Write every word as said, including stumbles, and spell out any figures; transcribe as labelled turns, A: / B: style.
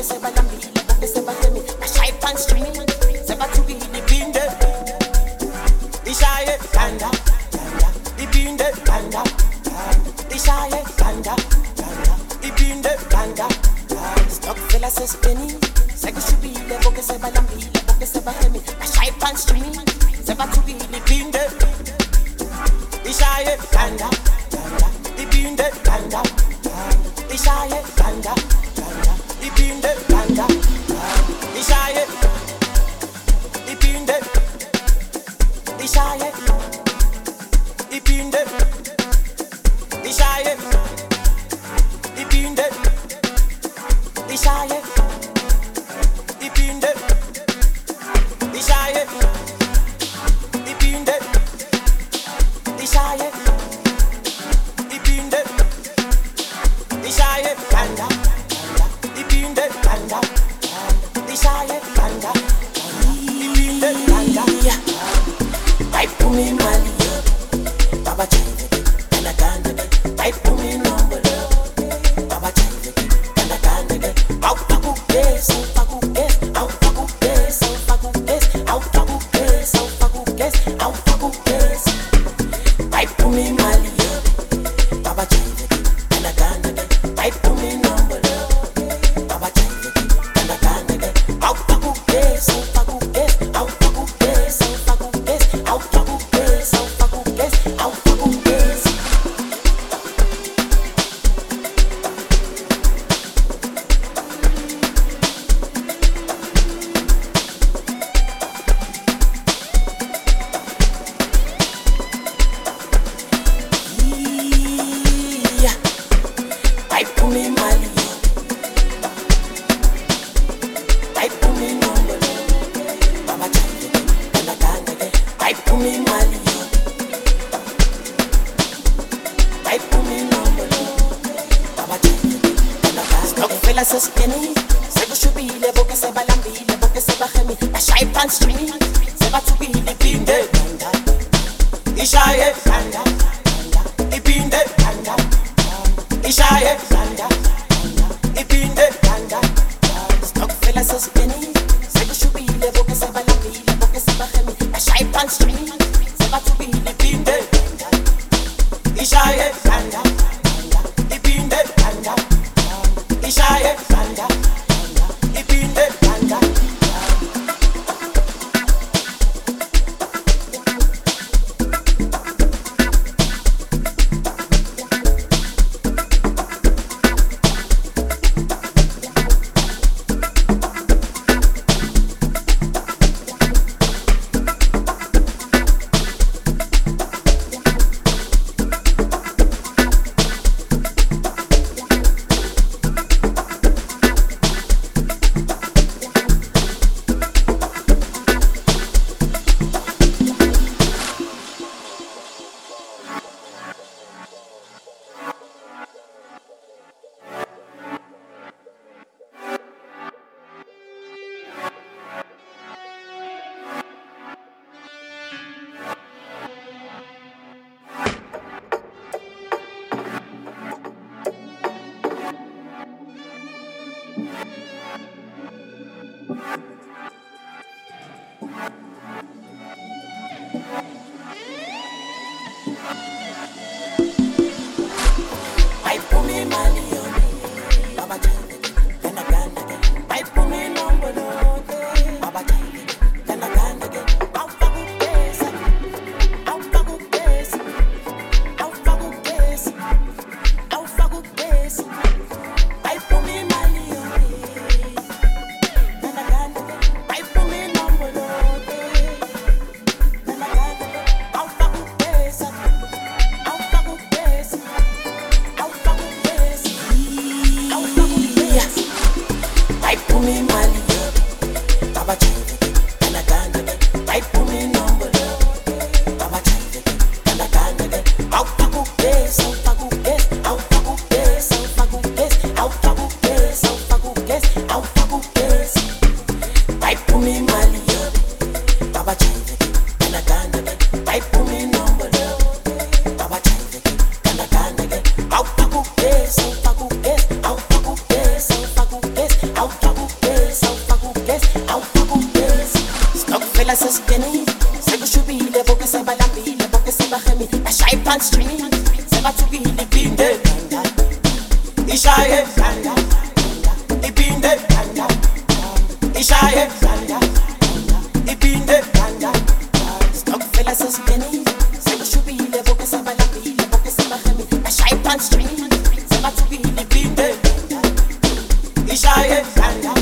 A: boke sebalambile boke sebahemi bashaye phansi stream sebathukile iphinde ishaye ganda ganda iphinde ganda ganda ishaye ganda ganda iphinde ganda stock fella sespeni sekushubile boke sebalambile boke sebahemi bashaye phansi stream sebathukile iphinde ishaye ganda ganda iphinde ganda ishaye ganda ganda iphinde ganda ishaye iphinde ishaye iphinde ishaye iphinde ishaye iphinde ishaye iphinde ishaye iphinde ishaye ganda ganda iphinde ganda ishaye ganda iphinde ganda ayiphume imali baba jayile ganda ganda ayiphume inombolo baba jayile ganda ganda awufakugesi awufakugesi awufakugesi awufakugesi awufakugesi awufakugesi awufakugesi ayiphume imali baba jayile ganda ganda ayiphume inombolo baba jayile ganda ganda awufakugesi awufakugesi awufakugesi awufakugesi awufakugesi awufakugesi awufakugesi ayiphume imali ayiphume inombolo baba jayile ganda ganda ayiphume imali ayiphume inombolo baba jayile ganda ganda stock fella sespeni sekushubile boke sebalambile boke sebahemi bashaye phansi stream sebathukile iphinde ganda ishaye ganda ganda iphinde ganda ishaye ganda ganda iphinde ganda stock fella sespeni sekushubile boke sebalambile boke sebahemi bashaye phansi stream sebathukile iphinde ganda ishaye ganda ganda iphinde ganda ishaye ganda ganda iphinde ganda ayiphume imali baba jayile ganda ganda ayiphume inombolo baba jayile ganda ganda awufakugesi awufakugesi awufakugesi awufakugesi ayiphume imali ganda ganda ayiphume inombolo ganda ganda awufakugesi awufakugesi ayiphume imali baba jayile ganda ganda ayiphume inombolo baba jayile ganda ganda awufakugesi awufakugesi awufakugesi awufakugesi awufakugesi awufakugesi awufakugesi ayiphume imali baba jayile ganda ganda ayiphume inombolo baba jayile ganda ganda awufakugesi awufakugesi awufakugesi awufakugesi awufakugesi banda.